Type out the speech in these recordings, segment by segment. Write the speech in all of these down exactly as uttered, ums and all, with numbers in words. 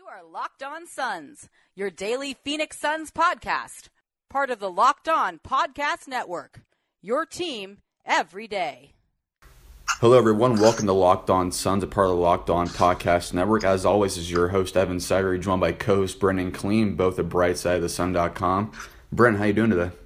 are Locked On Suns, your daily Phoenix Suns podcast, part of the Locked On Podcast Network, your team every day. Hello, everyone. Welcome to Locked On Suns, a part of the Locked On Podcast Network. As always, is your host, Evan Sidery, joined by co-host Brendan Clean, both at brightside of the sun dot com. Brendan, how you doing today?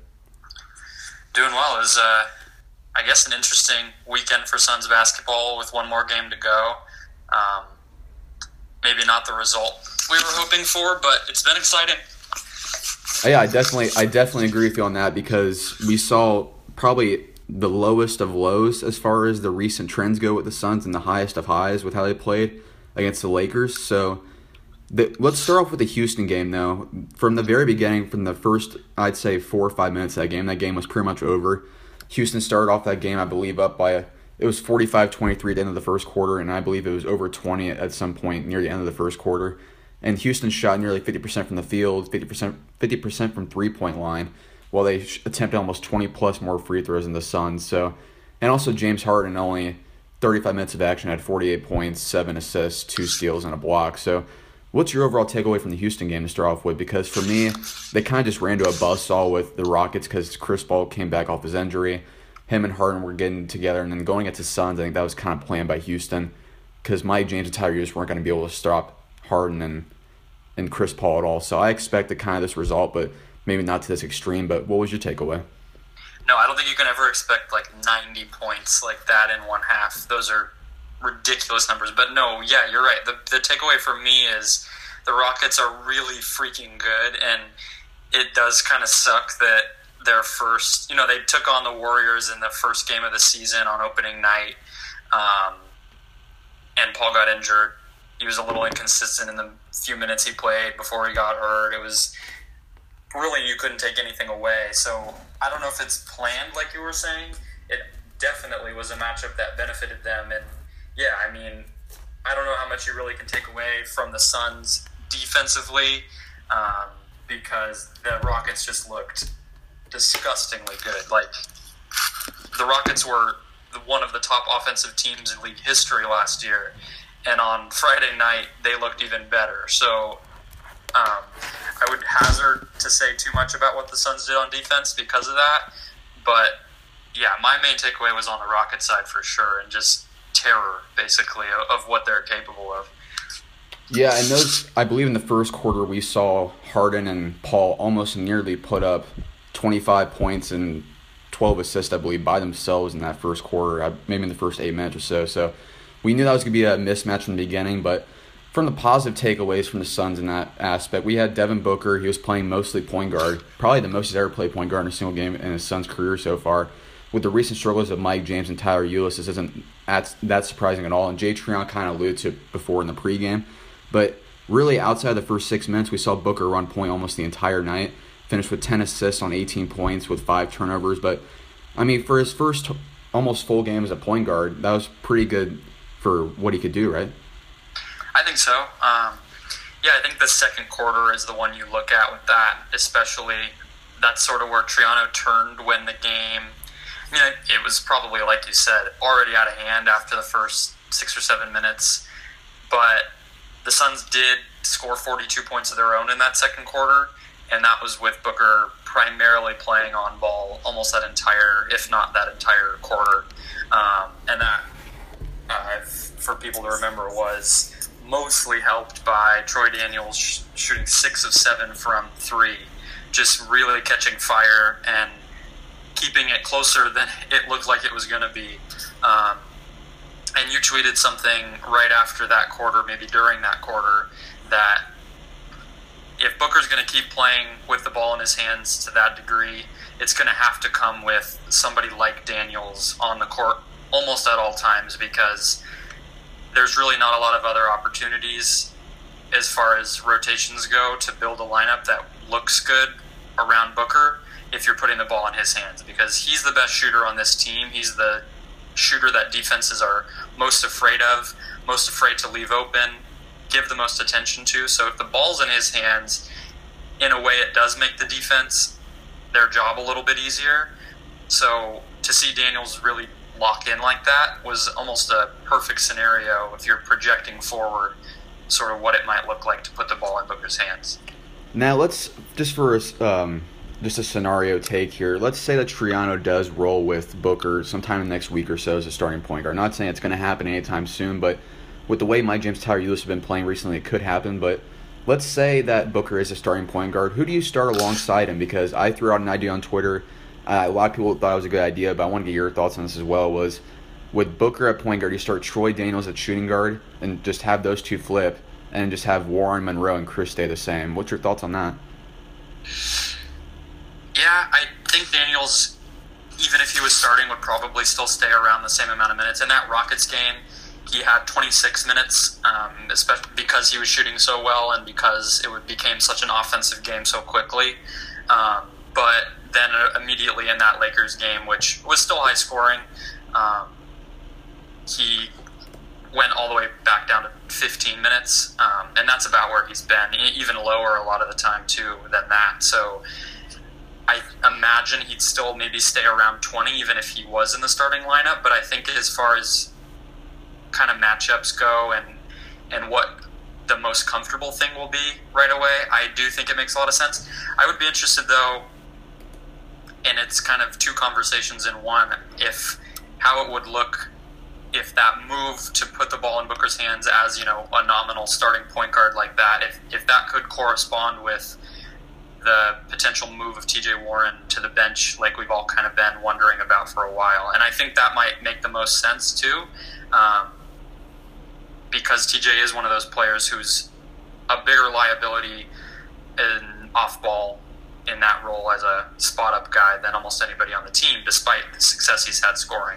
Doing well. It was, uh, I guess, an interesting weekend for Suns basketball with one more game to go. Um, maybe not the result we were hoping for, but it's been exciting. Yeah, I definitely, I definitely agree with you on that because we saw probably the lowest of lows as far as the recent trends go with the Suns and the highest of highs with how they played against the Lakers. So the, let's start off with the Houston game, though. From the very beginning, from the first, I'd say, four or five minutes of that game, that game was pretty much over. Houston started off that game, I believe, up by a It was forty-five twenty-three at the end of the first quarter, and I believe it was over twenty at some point near the end of the first quarter. And Houston shot nearly fifty percent from the field, fifty percent fifty percent from three-point line, while they attempted almost twenty-plus more free throws than the Suns. So, and also James Harden, only thirty-five minutes of action, had forty-eight points, seven assists, two steals, and a block. So what's your overall takeaway from the Houston game to start off with? Because for me, they kind of just ran to a buzzsaw with the Rockets because Chris Paul came back off his injury. Him and Harden were getting together, and then going into Suns, I think that was kind of planned by Houston because Mike James and Tyler just weren't going to be able to stop Harden and, and Chris Paul at all. So I expected kind of this result, but maybe not to this extreme. But what was your takeaway? No, I don't think you can ever expect like ninety points like that in one half. Those are ridiculous numbers. But no, yeah, you're right. The, the takeaway for me is the Rockets are really freaking good, and it does kind of suck that their first, you know, they took on the Warriors in the first game of the season on opening night, um, and Paul got injured. He was a little inconsistent in the few minutes he played before he got hurt. It was really, you couldn't take anything away. So I don't know if it's planned like you were saying. It definitely was a matchup that benefited them. And yeah, I mean, I don't know how much you really can take away from the Suns defensively, um, because the Rockets just looked disgustingly good. Like, the Rockets were the, one of the top offensive teams in league history last year, and on Friday night they looked even better. So um, I would hazard to say too much about what the Suns did on defense because of that, but yeah, my main takeaway was on the Rockets side for sure, and just terror basically of, of what they're capable of. Yeah, and those, I believe in the first quarter we saw Harden and Paul almost nearly put up twenty-five points and twelve assists, I believe, by themselves in that first quarter, maybe in the first eight minutes or so. So we knew that was going to be a mismatch from the beginning, but from the positive takeaways from the Suns in that aspect, we had Devin Booker. He was playing mostly point guard, probably the most he's ever played point guard in a single game in his Suns' career so far. With the recent struggles of Mike James and Tyler Ulis, this isn't that surprising at all, and Jay Trion kind of alluded to it before in the pregame. But really, outside the first six minutes, we saw Booker run point almost the entire night. Finished with ten assists on eighteen points with five turnovers. But, I mean, for his first almost full game as a point guard, that was pretty good for what he could do, right? I think so. Um, yeah, I think the second quarter is the one you look at with that, especially. That's sort of where Triano turned when the game, I mean, it was probably, like you said, already out of hand after the first six or seven minutes. But the Suns did score forty-two points of their own in that second quarter, and that was with Booker primarily playing on ball almost that entire, if not that entire quarter. Um, and that, uh, for people to remember, was mostly helped by Troy Daniels sh- shooting six of seven from three, just really catching fire and keeping it closer than it looked like it was going to be. Um, and you tweeted something right after that quarter, maybe during that quarter, that if Booker's going to keep playing with the ball in his hands to that degree, it's going to have to come with somebody like Daniels on the court almost at all times, because there's really not a lot of other opportunities as far as rotations go to build a lineup that looks good around Booker if you're putting the ball in his hands, because he's the best shooter on this team. He's the shooter that defenses are most afraid of, most afraid to leave open, give the most attention to. So if the ball's in his hands, in a way it does make the defense their job a little bit easier. So to see Daniels really lock in like that was almost a perfect scenario if you're projecting forward sort of what it might look like to put the ball in Booker's hands. Now let's just for um, just a scenario take here. Let's say that Triano does roll with Booker sometime in the next week or so as a starting point guard. Not saying it's going to happen anytime soon, but with the way Mike James, Tyler Ulis have been playing recently, it could happen. But let's say that Booker is a starting point guard. Who do you start alongside him? Because I threw out an idea on Twitter. Uh, a lot of people thought it was a good idea, but I want to get your thoughts on this as well. Was with Booker at point guard, you start Troy Daniels at shooting guard and just have those two flip, and just have Warren, Monroe, and Chris stay the same. What's your thoughts on that? Yeah, I think Daniels, even if he was starting, would probably still stay around the same amount of minutes. In that Rockets game, he had twenty-six minutes, um, especially because he was shooting so well and because it would, became such an offensive game so quickly. Um, but then uh, immediately in that Lakers game, which was still high scoring, um, he went all the way back down to fifteen minutes, um, and that's about where he's been, even lower a lot of the time too than that. So I imagine he'd still maybe stay around twenty, even if he was in the starting lineup. But I think as far as kind of matchups go and and what the most comfortable thing will be right away, I do think it makes a lot of sense. I would be interested though, and it's kind of two conversations in one, if how it would look if that move to put the ball in Booker's hands as, you know, a nominal starting point guard like that, if if that could correspond with the potential move of T J Warren to the bench, like we've all kind of been wondering about for a while. And I think that might make the most sense too, um, because T J is one of those players who's a bigger liability in off-ball in that role as a spot-up guy than almost anybody on the team, despite the success he's had scoring.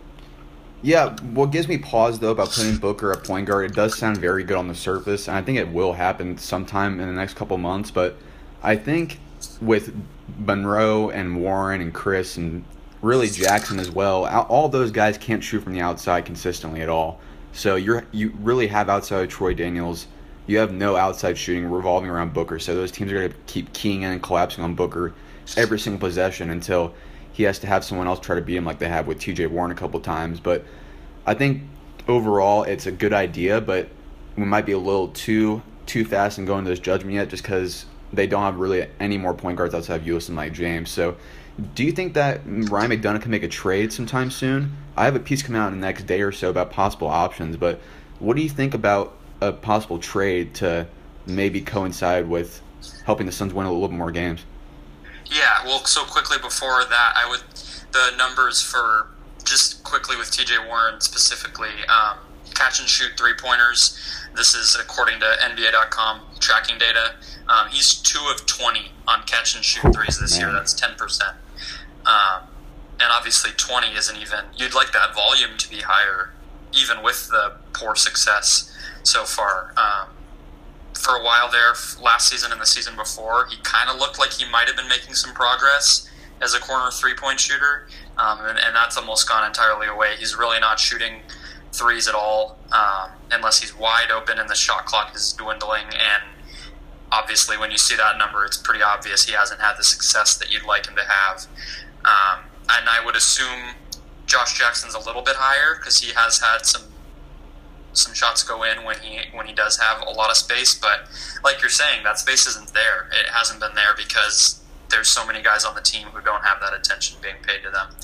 Yeah, what gives me pause, though, about putting Booker at point guard, it does sound very good on the surface, and I think it will happen sometime in the next couple months, but I think with Monroe and Warren and Chris and really Jackson as well, all those guys can't shoot from the outside consistently at all. So you're you really have outside Troy Daniels. You have no outside shooting revolving around Booker, so those teams are going to keep keying in and collapsing on Booker every single possession until he has to have someone else try to beat him like they have with T J Warren a couple times. But I think overall it's a good idea, but we might be a little too too fast in going to this judgment yet just because they don't have really any more point guards outside of Ulis and Mike James. So do you think that Ryan McDonough can make a trade sometime soon? I have a piece coming out in the next day or so about possible options, but what do you think about a possible trade to maybe coincide with helping the Suns win a little bit more games? Yeah, well, so quickly before that, I would the numbers for just quickly with T J Warren specifically, um, catch and shoot three pointers. This is according to N B A dot com tracking data. Um, he's two of twenty on catch and shoot threes this year. That's ten percent. Um, and obviously, twenty isn't even. You'd like that volume to be higher, even with the poor success so far. Um, For a while there, last season and the season before, he kind of looked like he might have been making some progress as a corner three-point shooter, um, and, and that's almost gone entirely away. He's really not shooting threes at all, um, unless he's wide open and the shot clock is dwindling. And obviously, when you see that number, it's pretty obvious he hasn't had the success that you'd like him to have. Um, and I would assume Josh Jackson's a little bit higher because he has had some some shots go in when he when he does have a lot of space, but like you're saying, that space isn't there. It hasn't been there because there's so many guys on the team who don't have that attention being paid to them.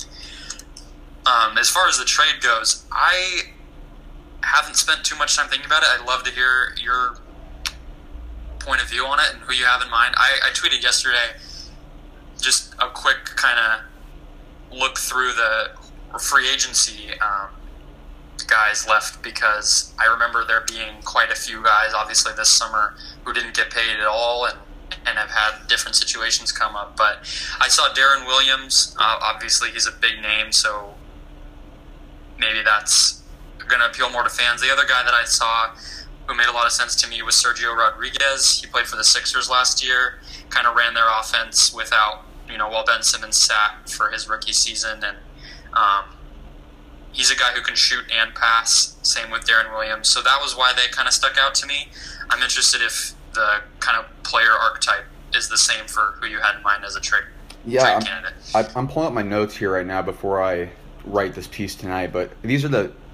Um, as far as the trade goes, I haven't spent too much time thinking about it. I'd love to hear your point of view on it and who you have in mind. I, I tweeted yesterday just a quick kind of look through the free agency um, guys left because I remember there being quite a few guys, obviously this summer, who didn't get paid at all and and have had different situations come up. But I saw Darren Williams. Uh, obviously, he's a big name, so maybe that's going to appeal more to fans. The other guy that I saw who made a lot of sense to me was Sergio Rodriguez. He played for the Sixers last year, kind of ran their offense without, you know, while Ben Simmons sat for his rookie season. And um, he's a guy who can shoot and pass, same with Darren Williams. So that was why they kind of stuck out to me. I'm interested if the kind of player archetype is the same for who you had in mind as a trade, yeah, trade I'm, candidate. I'm pulling up my notes here right now before I write this piece tonight, but these are the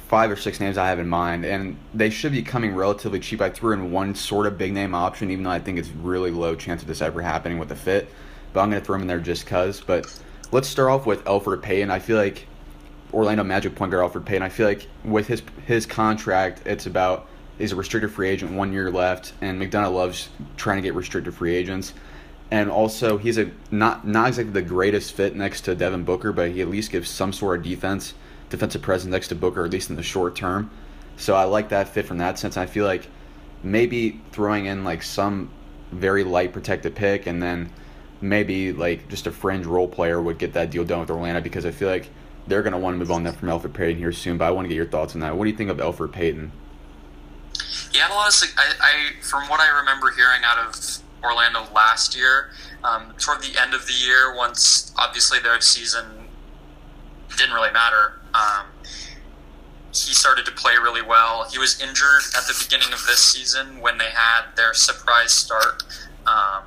five or six names I have in mind, and they should be coming relatively cheap. I threw in one sort of big name option, even though I think it's really low chance of this ever happening with the fit. But I'm going to throw him in there just because. But let's start off with Elfrid Payton. I feel like Orlando Magic point guard Elfrid Payton. I feel like with his his contract, it's about he's a restricted free agent, one year left, and McDonough loves trying to get restricted free agents. And also, he's a not not exactly the greatest fit next to Devin Booker, but he at least gives some sort of defense, defensive presence next to Booker, at least in the short term. So I like that fit from that sense. I feel like maybe throwing in like some very light protected pick, and then maybe like just a fringe role player would get that deal done with Orlando, because I feel like they're going to want to move on that from Elfrid Payton here soon. But I want to get your thoughts on that. What do you think of Elfrid Payton? He had a lot of. I, I from what I remember hearing out of Orlando last year, um, toward the end of the year, once obviously their season didn't really matter, um, he started to play really well. He was injured at the beginning of this season when they had their surprise start. Um,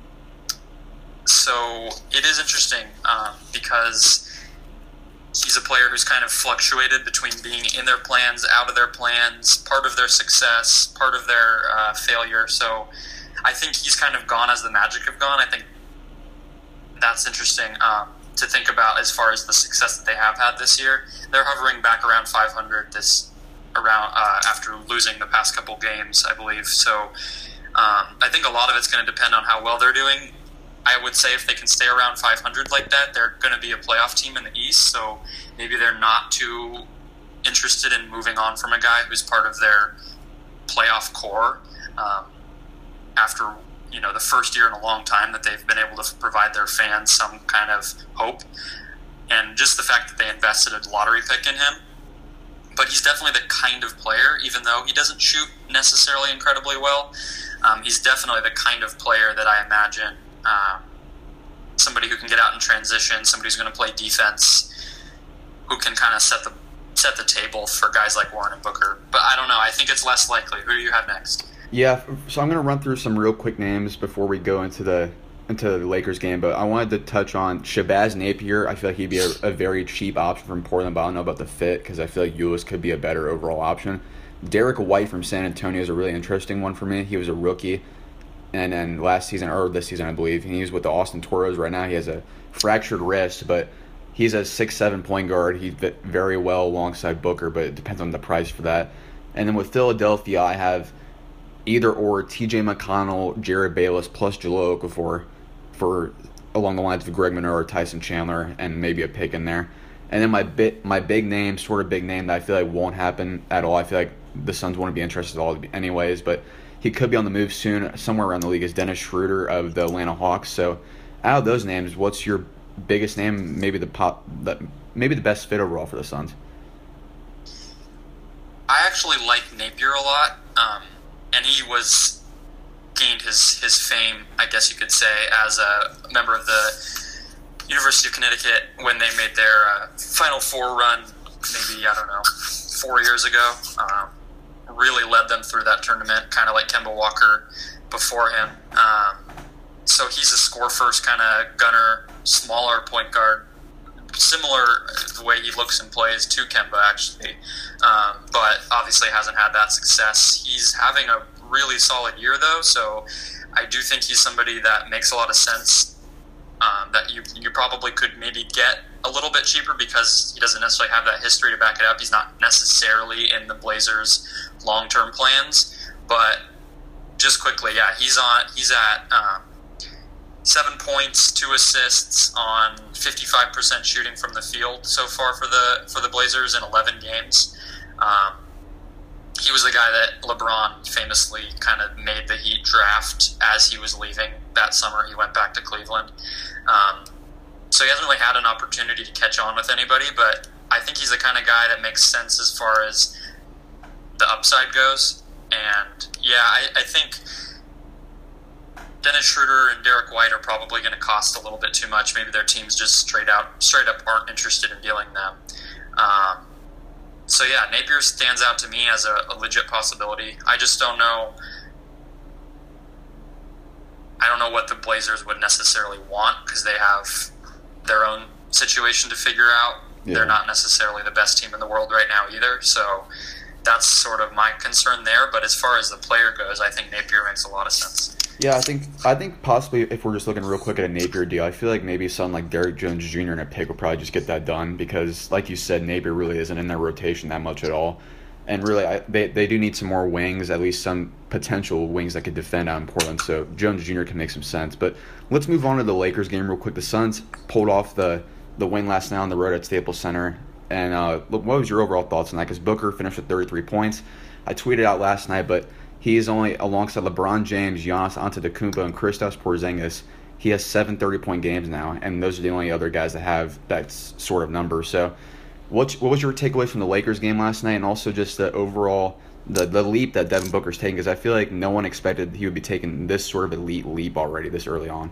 so it is interesting um, because he's a player who's kind of fluctuated between being in their plans, out of their plans, part of their success, part of their uh, failure. So I think he's kind of gone as the Magic have gone. I think that's interesting um, to think about as far as the success that they have had this year. They're hovering back around five hundred this around uh, after losing the past couple games, I believe. So um, I think a lot of it's going to depend on how well they're doing. I would say if they can stay around five hundred like that, they're going to be a playoff team in the East. So maybe they're not too interested in moving on from a guy who's part of their playoff core. Um, after, you know, the first year in a long time that they've been able to provide their fans some kind of hope. And just the fact that they invested a lottery pick in him. But he's definitely the kind of player, even though he doesn't shoot necessarily incredibly well, um, he's definitely the kind of player that I imagine um, somebody who can get out in transition, somebody who's going to play defense, who can kind of set the set the table for guys like Warren and Booker. But I don't know. I think it's less likely. Who do you have next? Yeah, so I'm going to run through some real quick names before we go into the into the Lakers game, but I wanted to touch on Shabazz Napier. I feel like he'd be a, a very cheap option from Portland, but I don't know about the fit because I feel like Ulis could be a better overall option. Derek White from San Antonio is a really interesting one for me. He was a rookie, and then last season, or this season I believe, and he's with the Austin Toros right now. He has a fractured wrist, but he's a six seven point guard. He fit very well alongside Booker, but it depends on the price for that. And then with Philadelphia, I have either or T J McConnell, Jared Bayless, plus Jahlil Okafor for along the lines of Greg Monroe or Tyson Chandler, and maybe a pick in there. And then my bit, my big name, sort of big name that I feel like won't happen at all. I feel like the Suns wouldn't be interested at all anyways, but he could be on the move soon somewhere around the league, is Dennis Schroeder of the Atlanta Hawks. So out of those names, what's your biggest name, maybe the pop, the, maybe the best fit overall for the Suns? I actually like Napier a lot. Um, And he was gained his, his fame, I guess you could say, as a member of the University of Connecticut when they made their uh, Final Four run, maybe, I don't know, four years ago. Um, really led them through that tournament, kind of like Kemba Walker before him. Um, so he's a score-first kind of gunner, smaller point guard, similar the way he looks and plays to Kemba, actually, um, but obviously hasn't had that success. He's having a really solid year, though, so I do think he's somebody that makes a lot of sense, um, that you you probably could maybe get a little bit cheaper because he doesn't necessarily have that history to back it up. He's not necessarily in the Blazers' long-term plans, but just quickly, yeah, he's on. He's at um, seven points, two assists on fifty-five percent shooting from the field so far for the for the Blazers in eleven games. Um, he was the guy that LeBron famously kind of made the Heat draft as he was leaving that summer. He went back to Cleveland. Um, so he hasn't really had an opportunity to catch on with anybody, but I think he's the kind of guy that makes sense as far as the upside goes. And yeah, I, I think Dennis Schroeder and Derek White are probably going to cost a little bit too much. Maybe their teams just straight out, straight up aren't interested in dealing them. Um, so yeah, Napier stands out to me as a, a legit possibility. I just don't know. I don't know what the Blazers would necessarily want because they have their own situation to figure out. Yeah. They're not necessarily the best team in the world right now either. So that's sort of my concern there. But as far as the player goes, I think Napier makes a lot of sense. Yeah, I think I think possibly if we're just looking real quick at a Napier deal, I feel like maybe someone like Derrick Jones Junior and a pick will probably just get that done because, like you said, Napier really isn't in their rotation that much at all. And really, I, they they do need some more wings, at least some potential wings that could defend out in Portland. So Jones Junior can make some sense. But let's move on to the Lakers game real quick. The Suns pulled off the, the win last night on the road at Staples Center. And uh, what was your overall thoughts on that? Because Booker finished with thirty-three points. I tweeted out last night, but he is only, alongside LeBron James, Giannis Antetokounmpo, and Kristaps Porzingis, he has seven thirty-point games now, and those are the only other guys that have that sort of number. So what what was your takeaway from the Lakers game last night, and also just the overall, the, the leap that Devin Booker's taking? Because I feel like no one expected he would be taking this sort of elite leap already this early on.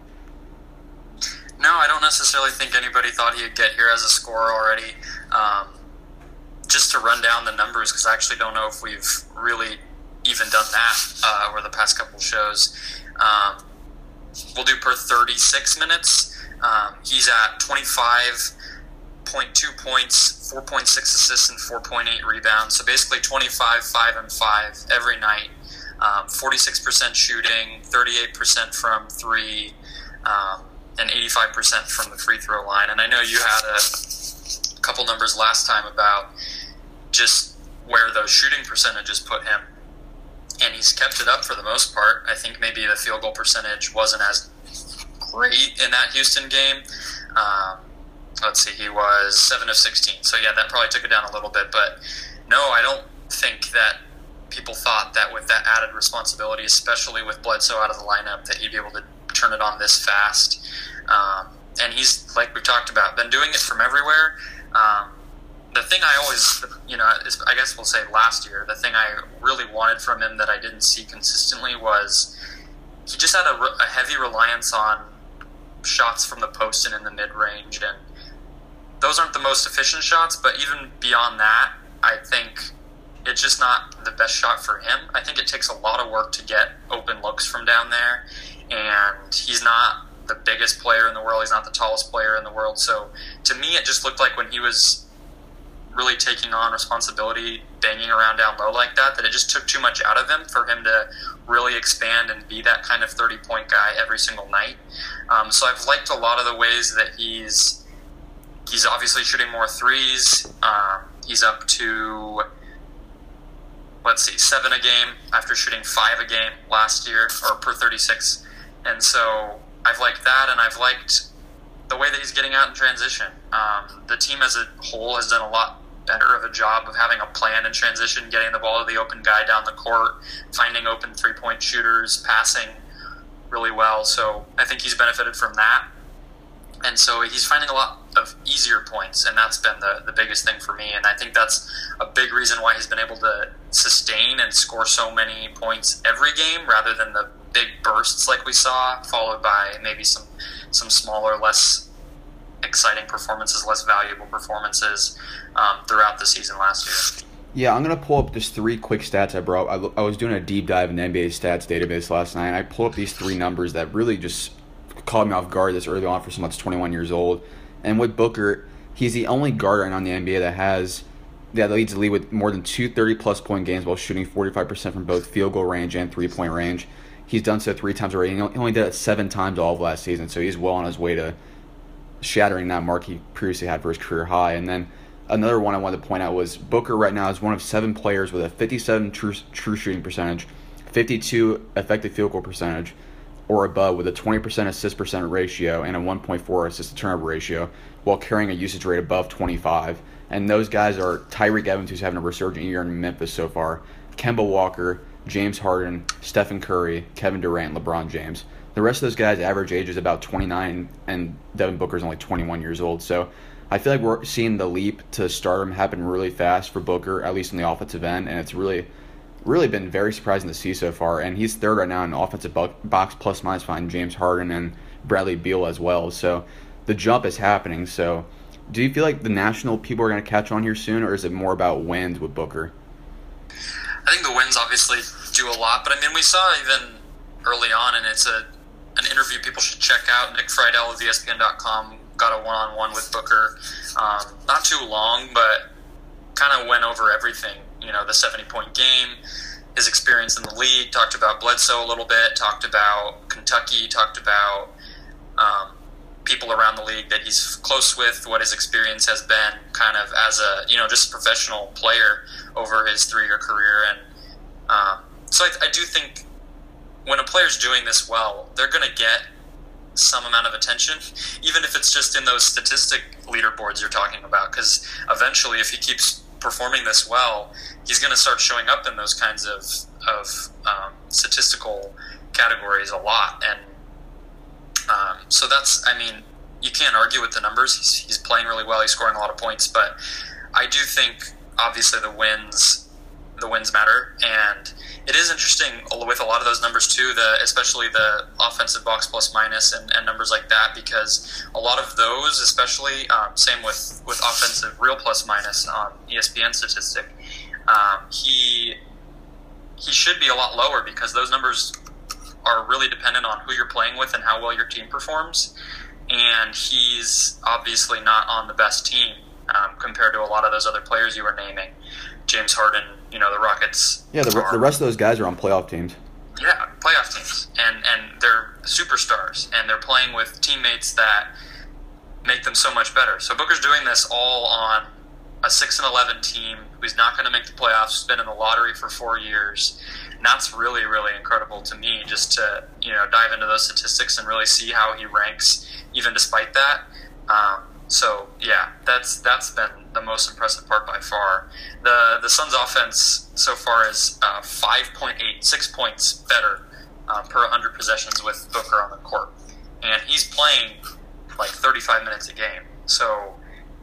No, I don't necessarily think anybody thought he'd get here as a scorer already. Um, just to run down the numbers, because I actually don't know if we've really even done that uh, over the past couple shows. Um, we'll do per thirty-six minutes. Um, he's at twenty-five point two points, four point six assists, and four point eight rebounds. So basically twenty-five, five, and five every night. Um, forty-six percent shooting, thirty-eight percent from three, um, and eighty-five percent from the free throw line. And I know you had a couple numbers last time about just where those shooting percentages put him. And he's kept it up for the most part. I think maybe the field goal percentage wasn't as great in that Houston game. Um, let's see, he was seven of sixteen. So, yeah, that probably took it down a little bit. But, no, I don't think that people thought that with that added responsibility, especially with Bledsoe out of the lineup, that he'd be able to turn it on this fast. Um, and he's, like we talked about, been doing it from everywhere. Um, the thing I always, you know, is, I guess we'll say last year, the thing I really wanted from him that I didn't see consistently was he just had a, a heavy reliance on shots from the post and in the mid-range. And those aren't the most efficient shots, but even beyond that, I think it's just not the best shot for him. I think it takes a lot of work to get open looks from down there. And he's not the biggest player in the world. He's not the tallest player in the world. So to me, it just looked like when he was really taking on responsibility, banging around down low like that, that it just took too much out of him for him to really expand and be that kind of thirty-point guy every single night. Um, so I've liked a lot of the ways that he's he's obviously shooting more threes. Um, he's up to, let's see, seven a game after shooting five a game last year, or per thirty-six. And so I've liked that, and I've liked the way that he's getting out in transition. Um, the team as a whole has done a lot better of a job of having a plan in transition, getting the ball to the open guy down the court, finding open three-point shooters, passing really well. So I think he's benefited from that. And so he's finding a lot of easier points, and that's been the, the biggest thing for me. And I think that's a big reason why he's been able to sustain and score so many points every game rather than the big bursts like we saw, followed by maybe some, some smaller, less exciting performances, less valuable performances um, throughout the season last year. Yeah, I'm going to pull up just three quick stats I brought. I, I was doing a deep dive in the N B A stats database last night, and I pulled up these three numbers that really just caught me off guard this early on for someone that's twenty-one years old. And with Booker, he's the only guard right now in the N B A that has that leads the league with more than two thirty-plus point games while shooting forty-five percent from both field goal range and three-point range. He's done so three times already. He only did it seven times all of last season, so he's well on his way to shattering that mark he previously had for his career high. And then another one I wanted to point out was Booker right now is one of seven players with a fifty-seven true, true shooting percentage, fifty-two effective field goal percentage, or above, with a twenty percent assist percent ratio and a one point four assist to turnover ratio, while carrying a usage rate above twenty-five. And those guys are Tyreke Evans, who's having a resurgent year in Memphis so far, Kemba Walker, James Harden, Stephen Curry, Kevin Durant, LeBron James. The rest of those guys' average age is about twenty-nine, and Devin Booker's only twenty-one years old. So I feel like we're seeing the leap to stardom happen really fast for Booker, at least on the offensive end, and it's really, really been very surprising to see so far. And he's third right now in offensive box plus minus behind James Harden and Bradley Beal as well. So the jump is happening. So do you feel like the national people are going to catch on here soon, or is it more about wins with Booker? I think the wins obviously do a lot, but I mean, we saw even early on, and it's a an interview people should check out. Nick Friedel of E S P N dot com got a one-on-one with Booker. Um, not too long, but kind of went over everything. You know, the seventy-point game, his experience in the league, talked about Bledsoe a little bit, talked about Kentucky, talked about um, people around the league that he's close with, what his experience has been kind of as a, you know, just a professional player over his three-year career. And um, so I, I do think when a player's doing this well, they're going to get some amount of attention, even if it's just in those statistic leaderboards you're talking about, because eventually if he keeps performing this well, he's going to start showing up in those kinds of, of um, statistical categories a lot. And um, so that's, I mean, you can't argue with the numbers. He's, he's playing really well. He's scoring a lot of points, but I do think obviously the wins, the wins matter. And it is interesting with a lot of those numbers too, the especially the offensive box plus minus and, and numbers like that, because a lot of those, especially um, same with, with offensive real plus minus on E S P N statistic, um, he he should be a lot lower because those numbers are really dependent on who you're playing with and how well your team performs. And he's obviously not on the best team um, compared to a lot of those other players you were naming. James Harden, you know, the Rockets. Yeah, the, are, the rest of those guys are on playoff teams. Yeah, playoff teams. And, and they're superstars. And they're playing with teammates that make them so much better. So Booker's doing this all on a six and eleven team who's not going to make the playoffs, who's been in the lottery for four years. And that's really, really incredible to me, just to, you know, dive into those statistics and really see how he ranks, even despite that. Um, so, yeah, that's that's been the most impressive part by far. The the Suns' offense so far is uh, five point eight, six points better um, per one hundred possessions with Booker on the court. And he's playing like thirty-five minutes a game. So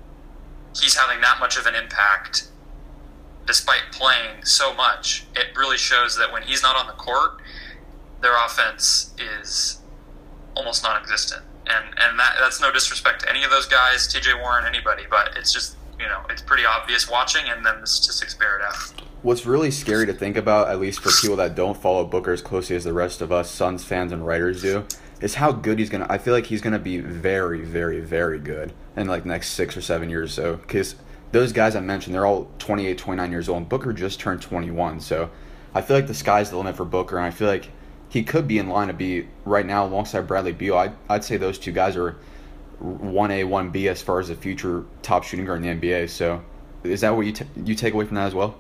he's having that much of an impact despite playing so much. It really shows that when he's not on the court, their offense is almost non-existent. And and that that's no disrespect to any of those guys, T J Warren, anybody, but it's just, you know, it's pretty obvious watching, and then the statistics bear it out. What's really scary to think about, at least for people that don't follow Booker as closely as the rest of us Suns fans and writers do, is how good he's going to – I feel like he's going to be very, very, very good in, like, the next six or seven years or so. Because those guys I mentioned, they're all twenty-eight, twenty-nine years old, and Booker just turned twenty-one. So I feel like the sky's the limit for Booker, and I feel like he could be in line to be, right now, alongside Bradley Beal. I'd, I'd say those two guys are one A, one B as far as a future top shooting guard in the N B A. So is that what you, t- you take away from that as well?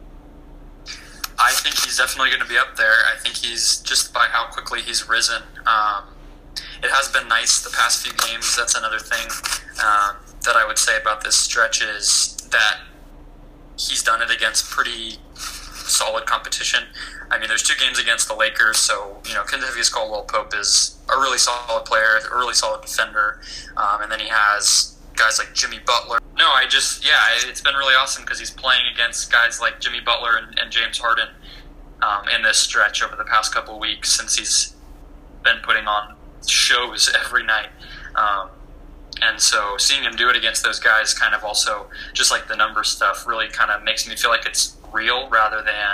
I think he's definitely going to be up there. I think he's, just by how quickly he's risen. Um, it has been nice the past few games. That's another thing um, that I would say about this stretch is that he's done it against pretty solid competition. I mean, there's two games against the Lakers, so, you know, Kentavious Caldwell-Pope is a really solid player, a really solid defender, um, and then he has guys like Jimmy Butler. No, I just, yeah, it's been really awesome because he's playing against guys like Jimmy Butler and, and James Harden um, in this stretch over the past couple of weeks since he's been putting on shows every night. Um, and so seeing him do it against those guys kind of also, just like the number stuff, really kind of makes me feel like it's real rather than,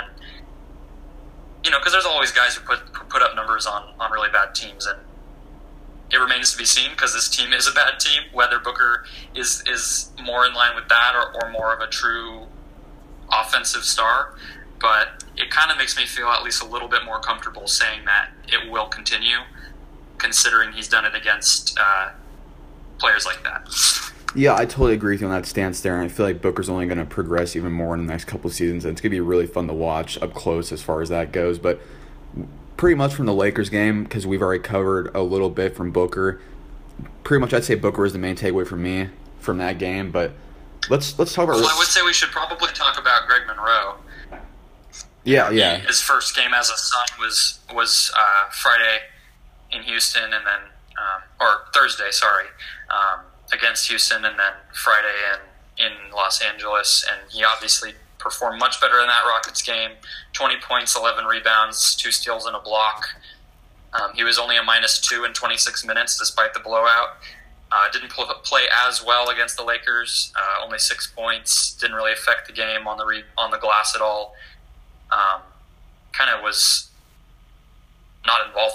you know, because there's always guys who put who put up numbers on, on really bad teams, and it remains to be seen because this team is a bad team, whether Booker is is more in line with that or, or more of a true offensive star. But it kind of makes me feel at least a little bit more comfortable saying that it will continue, considering he's done it against uh, players like that. Yeah, I totally agree with you on that stance there, and I feel like Booker's only going to progress even more in the next couple of seasons, and it's going to be really fun to watch up close as far as that goes. But pretty much from the Lakers game, because we've already covered a little bit from Booker, pretty much I'd say Booker is the main takeaway for me from that game. But let's let's talk about... Well, I would say we should probably talk about Greg Monroe. Yeah, yeah. His first game as a Sun was, was uh, Friday in Houston, and then... Um, or Thursday, sorry. Um, against Houston, and then Friday in, in Los Angeles, and he obviously performed much better in that Rockets game. twenty points, eleven rebounds, two steals and a block. Um, he was only a minus two in twenty-six minutes despite the blowout. Uh, didn't pl- play as well against the Lakers, uh, only six points, didn't really affect the game on the re- on the glass at all. Um, kind of was not involved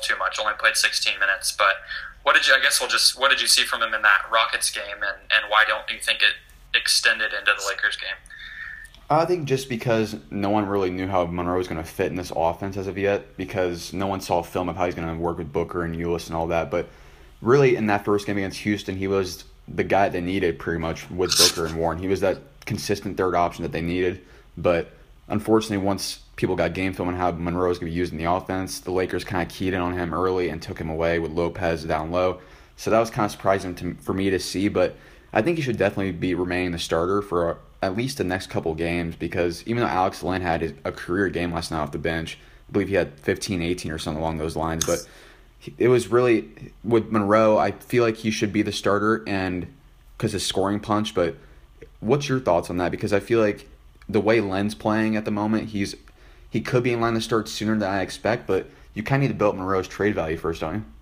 involved too much. Only played sixteen minutes. But what did you? I guess we'll just. What did you see from him in that Rockets game, and, and why don't you think it extended into the Lakers game? I think just because no one really knew how Monroe was going to fit in this offense as of yet, because no one saw film of how he's going to work with Booker and Ulis and all that. But really, in that first game against Houston, he was the guy they needed pretty much with Booker and Warren. He was that consistent third option that they needed. But unfortunately, once people got game film on how Monroe was going to be used in the offense, the Lakers kind of keyed in on him early and took him away with Lopez down low. So that was kind of surprising to, for me to see. But I think he should definitely be remaining the starter for a, at least the next couple games, because even though Alex Len had a career game last night off the bench, I believe he had fifteen, eighteen or something along those lines, but it was really, with Monroe, I feel like he should be the starter and because his scoring punch. But what's your thoughts on that? Because I feel like the way Len's playing at the moment, he's he could be in line to start sooner than I expect, but you kind of need to build Monroe's trade value first, don't you?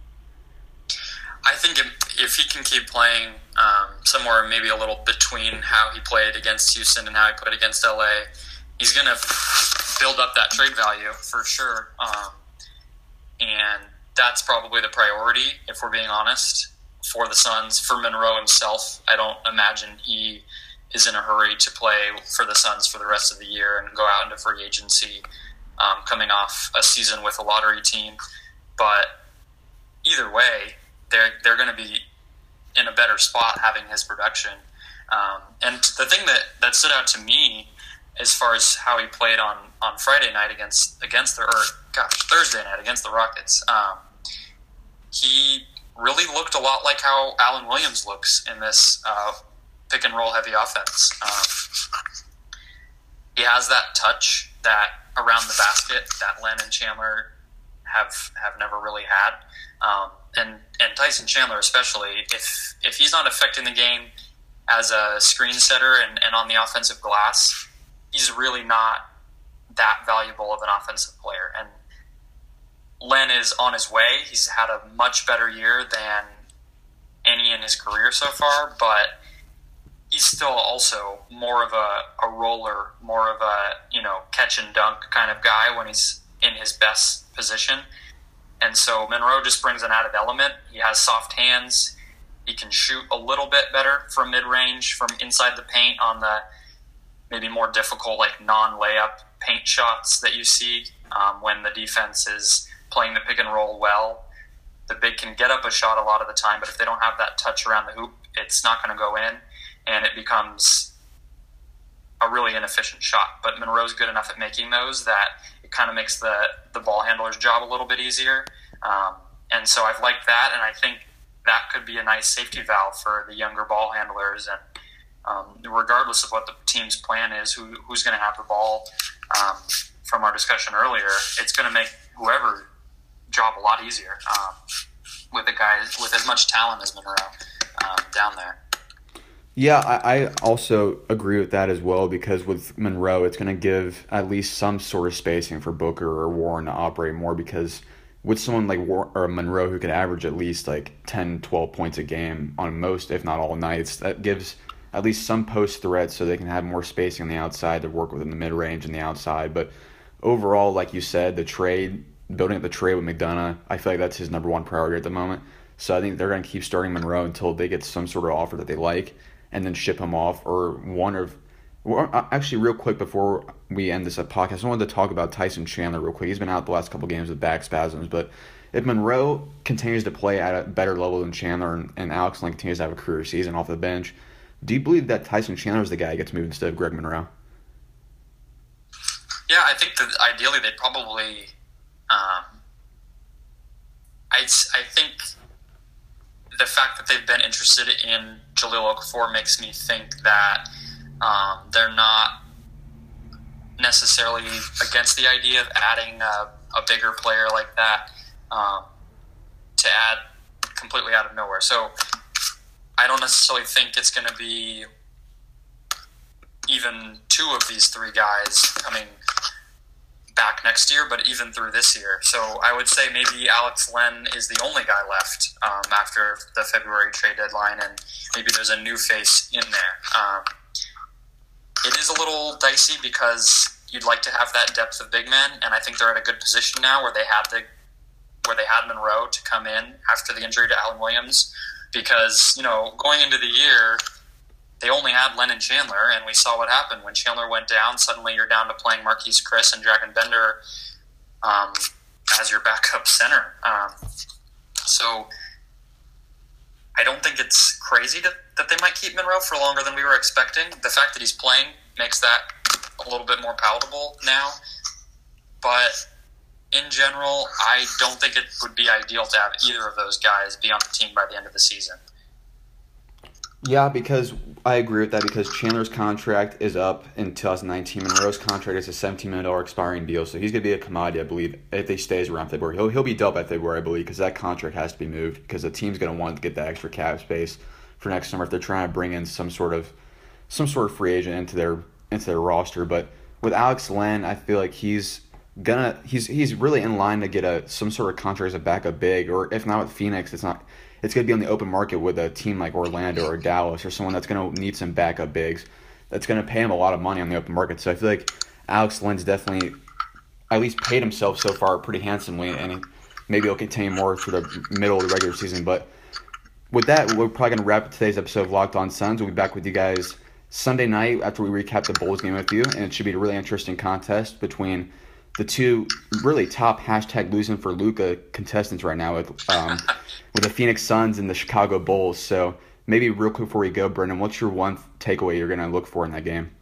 I think if, if he can keep playing um, somewhere maybe a little between how he played against Houston and how he played against L A, he's going to build up that trade value for sure. Um, and that's probably the priority, if we're being honest, for the Suns. For Monroe himself, I don't imagine he is in a hurry to play for the Suns for the rest of the year and go out into free agency um, coming off a season with a lottery team. But either way, they're they're going to be in a better spot having his production. Um, and the thing that, that stood out to me as far as how he played on, on Friday night against against the or gosh Thursday night against the Rockets, um, he really looked a lot like how Allen Williams looks in this uh, pick and roll heavy offense. Um, he has that touch that around the basket that Len and Chandler have have never really had. Um, and, and Tyson Chandler especially, if if he's not affecting the game as a screen setter and, and on the offensive glass, he's really not that valuable of an offensive player. And Len is on his way. He's had a much better year than any in his career so far, but he's still also more of a, a roller, more of a, you know, catch and dunk kind of guy when he's in his best position. And so Monroe just brings an added element. He has soft hands. He can shoot a little bit better from mid-range, from inside the paint on the maybe more difficult, like non-layup paint shots that you see um, when the defense is playing the pick and roll well. The big can get up a shot a lot of the time, but if they don't have that touch around the hoop, it's not going to go in, and it becomes a really inefficient shot. But Monroe's good enough at making those that it kind of makes the, the ball handler's job a little bit easier. Um, and so I've liked that, and I think that could be a nice safety valve for the younger ball handlers. And um, regardless of what the team's plan is, who, who's going to have the ball, um, from our discussion earlier, it's going to make whoever job a lot easier um, with a guy with as much talent as Monroe um, down there. Yeah, I, I also agree with that as well, because with Monroe, it's going to give at least some sort of spacing for Booker or Warren to operate more, because with someone like War- or Monroe who could average at least like ten, twelve points a game on most, if not all nights, that gives at least some post threat so they can have more spacing on the outside to work within the mid-range and the outside. But overall, like you said, the trade, building up the trade with McDonough, I feel like that's his number one priority at the moment. So I think they're going to keep starting Monroe until they get some sort of offer that they like, and then ship him off, or one of well, actually, real quick before we end this podcast, I wanted to talk about Tyson Chandler real quick. He's been out the last couple games with back spasms, but if Monroe continues to play at a better level than Chandler, and, and Alex Len continues to have a career season off the bench, do you believe that Tyson Chandler is the guy who gets moved instead of Greg Monroe? Yeah, I think that ideally they'd probably um, I, I think the fact that they've been interested in Jahlil Okafor makes me think that um, they're not necessarily against the idea of adding a, a bigger player like that um, to add completely out of nowhere. So I don't necessarily think it's going to be even two of these three guys coming back next year, but even through this year. So I would say maybe Alex Len is the only guy left um, after the February trade deadline, and maybe there's a new face in there. Um, it is a little dicey because you'd like to have that depth of big men, and I think they're at a good position now where they have the where they had Monroe to come in after the injury to Allen Williams because, you know, going into the year, they only had Lennon Chandler, and we saw what happened. When Chandler went down, suddenly you're down to playing Marquise Chris and Dragon Bender um, as your backup center. Um, so I don't think it's crazy to, that they might keep Monroe for longer than we were expecting. The fact that he's playing makes that a little bit more palatable now. But in general, I don't think it would be ideal to have either of those guys be on the team by the end of the season. Yeah, because I agree with that because Chandler's contract is up in two thousand nineteen. Monroe's contract is a seventeen million dollars expiring deal, so he's going to be a commodity, I believe, if he stays around February. He'll, he'll be dealt by February, I believe, because that contract has to be moved because the team's going to want to get that extra cap space for next summer if they're trying to bring in some sort of some sort of free agent into their into their roster. But with Alex Len, I feel like he's gonna he's he's really in line to get a some sort of contract as a backup big, or if not with Phoenix, it's not. It's going to be on the open market with a team like Orlando or Dallas or someone that's going to need some backup bigs. That's going to pay him a lot of money on the open market. So I feel like Alex Len's definitely at least paid himself so far pretty handsomely, and maybe he'll continue more for the middle of the regular season. But with that, we're probably going to wrap up today's episode of Locked On Suns. We'll be back with you guys Sunday night after we recap the Bulls game with you, and it should be a really interesting contest between the two really top hashtag losing for Luka contestants right now with um, with the Phoenix Suns and the Chicago Bulls. So maybe real quick before we go, Brendan, what's your one takeaway you're going to look for in that game?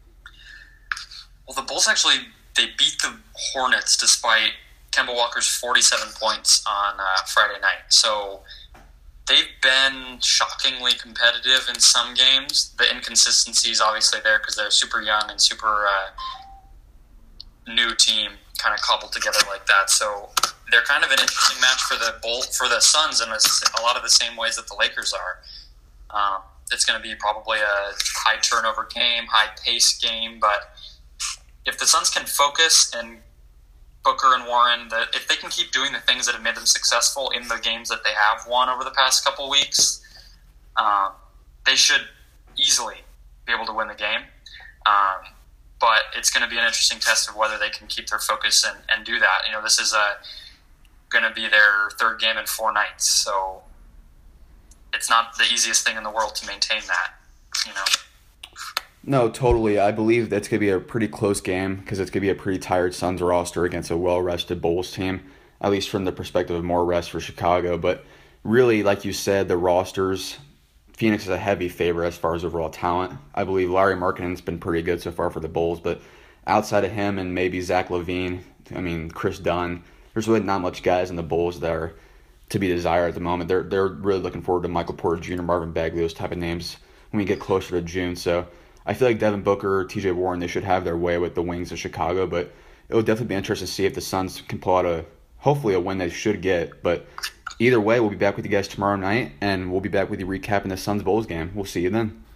Well, the Bulls actually, they beat the Hornets despite Kemba Walker's forty-seven points on uh, Friday night. So they've been shockingly competitive in some games. The inconsistency is obviously there because they're super young and super uh, new team kind of cobbled together like that. So they're kind of an interesting match for the Bull, for the Suns in a, a lot of the same ways that the Lakers are. Um, it's going to be probably a high turnover game, high pace game, but if the Suns can focus and Booker and Warren, that if they can keep doing the things that have made them successful in the games that they have won over the past couple weeks, um, they should easily be able to win the game. Um, But it's going to be an interesting test of whether they can keep their focus and, and do that. You know, this is a, going to be their third game in four nights, so it's not the easiest thing in the world to maintain that, you know. No, totally. I believe that's going to be a pretty close game because it's going to be a pretty tired Suns roster against a well-rested Bulls team, at least from the perspective of more rest for Chicago. But really, like you said, the rosters – Phoenix is a heavy favorite as far as overall talent. I believe Larry Markkanen's been pretty good so far for the Bulls, but outside of him and maybe Zach LaVine, I mean, Chris Dunn, there's really not much guys in the Bulls that are to be desired at the moment. They're they're really looking forward to Michael Porter Junior, Marvin Bagley, those type of names when we get closer to June. So I feel like Devin Booker, T J Warren, they should have their way with the wings of Chicago, but it will definitely be interesting to see if the Suns can pull out a, hopefully a win they should get, but either way, we'll be back with you guys tomorrow night, and we'll be back with you recapping the Suns Bulls game. We'll see you then.